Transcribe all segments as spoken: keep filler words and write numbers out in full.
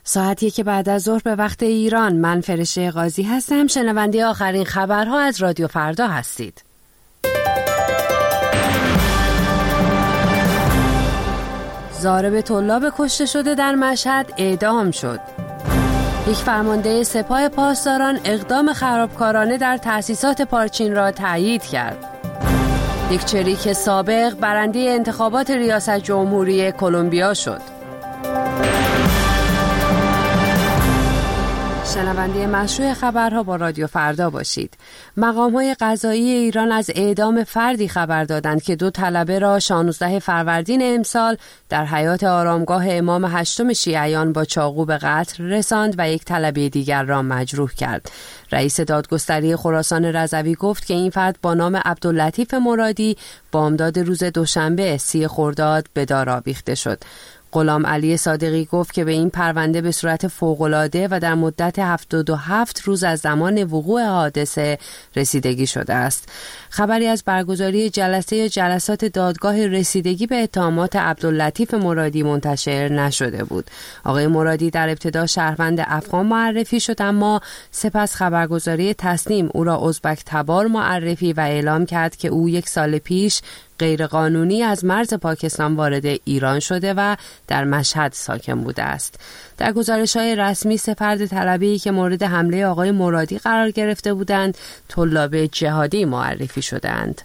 ساعت یک بعد از ظهر به وقت ایران. من فرشته قاضی هستم. شنونده آخرین خبرها از رادیو فردا هستید. ضارب طلاب کشته شده در مشهد اعدام شد. یک فرمانده سپاه پاسداران اقدام خرابکارانه در تأسیسات پارچین را تایید کرد. یک چریک سابق برنده انتخابات ریاست جمهوری کلمبیا شد. شنونده مشروع خبرها با رادیو فردا باشید. مقام‌های قضایی ایران از اعدام فردی خبر دادند که دو طلبه را شانزده فروردین امسال در حیاط آرامگاه امام هشتم شیعیان با چاقو به قتل رساند و یک طلبه دیگر را مجروح کرد. رئیس دادگستری خراسان رضوی گفت که این فرد با نام عبداللطیف مرادی بامداد روز دوشنبه سی خرداد به دار آویخته شد. غلام علی صادقی گفت که به این پرونده به صورت فوق‌العاده و در مدت هفتاد و هفت روز از زمان وقوع حادثه رسیدگی شده است. خبری از برگزاری جلسه یا جلسات دادگاه رسیدگی به اتهامات عبداللطیف مرادی منتشر نشده بود. آقای مرادی در ابتدا شهروند افغان معرفی شد، اما سپس خبرگزاری تسنیم او را ازبک تبار معرفی و اعلام کرد که او یک سال پیش غیرقانونی از مرز پاکستان وارد ایران شده و در مشهد ساکن بوده است. در گزارش‌های رسمی سه فرد طلبه‌ای که مورد حمله آقای مرادی قرار گرفته بودند طلاب جهادی معرفی شدند.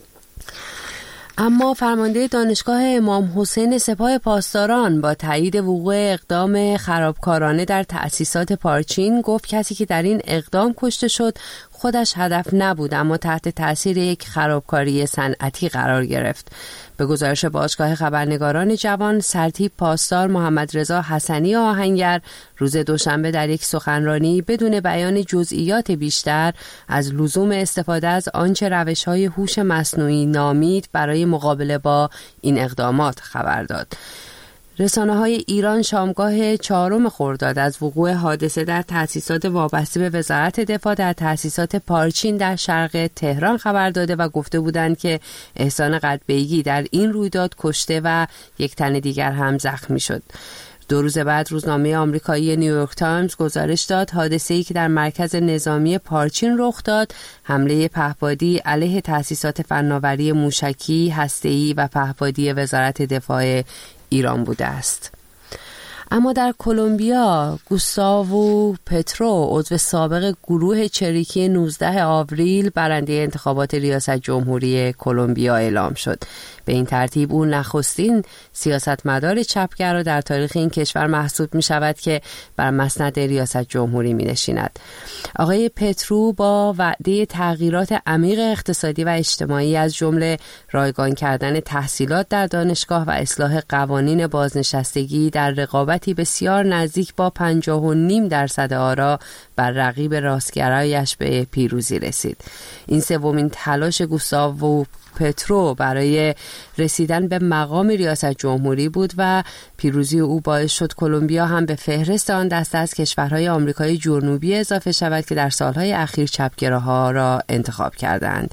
اما فرمانده دانشگاه امام حسین سپاه پاسداران با تایید وقوع اقدام خرابکارانه در تأسیسات پارچین گفت کسی که در این اقدام کشته شد خودش هدف نبود، اما تحت تأثیر یک خرابکاری صنعتی قرار گرفت. به گزارش باشگاه خبرنگاران جوان، سرتیپ پاسدار محمد رضا حسنی آهنگر روز دوشنبه در یک سخنرانی بدون بیان جزئیات بیشتر از لزوم استفاده از آنچه روش‌های هوش مصنوعی نامید برای مقابله با این اقدامات خبر داد. رسانه‌های ایران شامگاه چهارم خرداد از وقوع حادثه در تأسیسات وابسته به وزارت دفاع در تأسیسات پارچین در شرق تهران خبر داده و گفته بودند که احسان قدبیگی در این رویداد کشته و یک تن دیگر هم زخمی شد. دو روز بعد روزنامه آمریکایی نیویورک تایمز گزارش داد حادثه‌ای که در مرکز نظامی پارچین رخ داد حمله پهپادی علیه تأسیسات فناوری موشکی، هسته‌ای و پهپادی وزارت دفاع ایران بوده است. اما در کلمبیا گوستاوو پترو عضو سابق گروه چریکی نوزده آوریل برنده انتخابات ریاست جمهوری کلمبیا اعلام شد. به این ترتیب او نخستین سیاستمدار چپگرا در تاریخ این کشور محسوب می شود که بر مسند ریاست جمهوری می نشیند. آقای پترو با وعده تغییرات عمیق اقتصادی و اجتماعی از جمله رایگان کردن تحصیلات در دانشگاه و اصلاح قوانین بازنشستگی در رقابتی بسیار نزدیک با پنجاه و نیم درصد آرا بر رقیب راستگرایش به پیروزی رسید. این سومین تلاش گوستاوو پترو برای رسیدن به مقام ریاست جمهوری بود و پیروزی او باعث شد کلمبیا هم به فهرست آن دسته از کشورهای آمریکای جنوبی اضافه شود که در سالهای اخیر چپگراها را انتخاب کردند.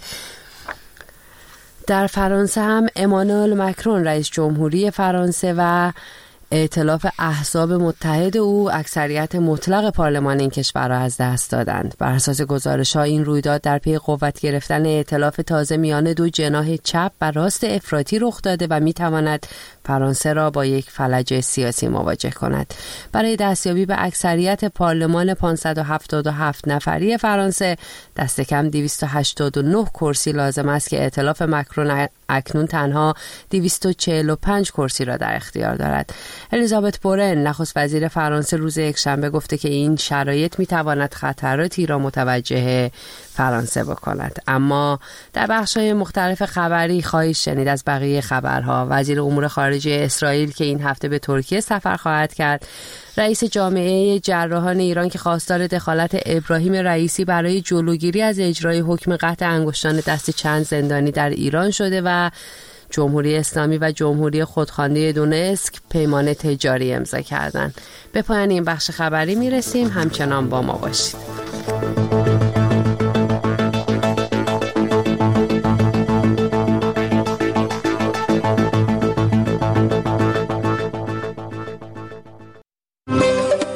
در فرانسه هم امانوئل مکرون رئیس جمهوری فرانسه و ائتلاف احزاب متحد او اکثریت مطلق پارلمان این کشور را از دست دادند. بر اساس گزارش‌ها این رویداد در پی قوت گرفتن ائتلاف تازه میان دو جناح چپ و راست افراطی رخ داده و می‌تواند فرانسه را با یک فلج سیاسی مواجه کند. برای دستیابی به اکثریت پارلمان پانصد و هفتاد و هفت نفری فرانسه دست کم دویست و هشتاد و نه کرسی لازم است که ائتلاف مکرون اکنون تنها دویست و چهل و پنج کرسی را در اختیار دارد. الیزابت بورن نخست وزیر فرانسه روز یکشنبه گفته که این شرایط میتواند خطراتی را متوجه فرانسه بکند. اما در بخش‌های مختلف خبری خواهید شنید از بقیه خبرها. وزیر امور خارجه اسرائیل که این هفته به ترکیه سفر خواهد کرد، رئیس جامعه جراحان ایران که خواستار دخالت ابراهیم رئیسی برای جلوگیری از اجرای حکم قطع انگشتان دست چند زندانی در ایران شده و جمهوری اسلامی و جمهوری خودخوانده دونسک پیمان تجاری امضا کردند. به پایان این بخش خبری میرسیم، همچنان با ما باشید.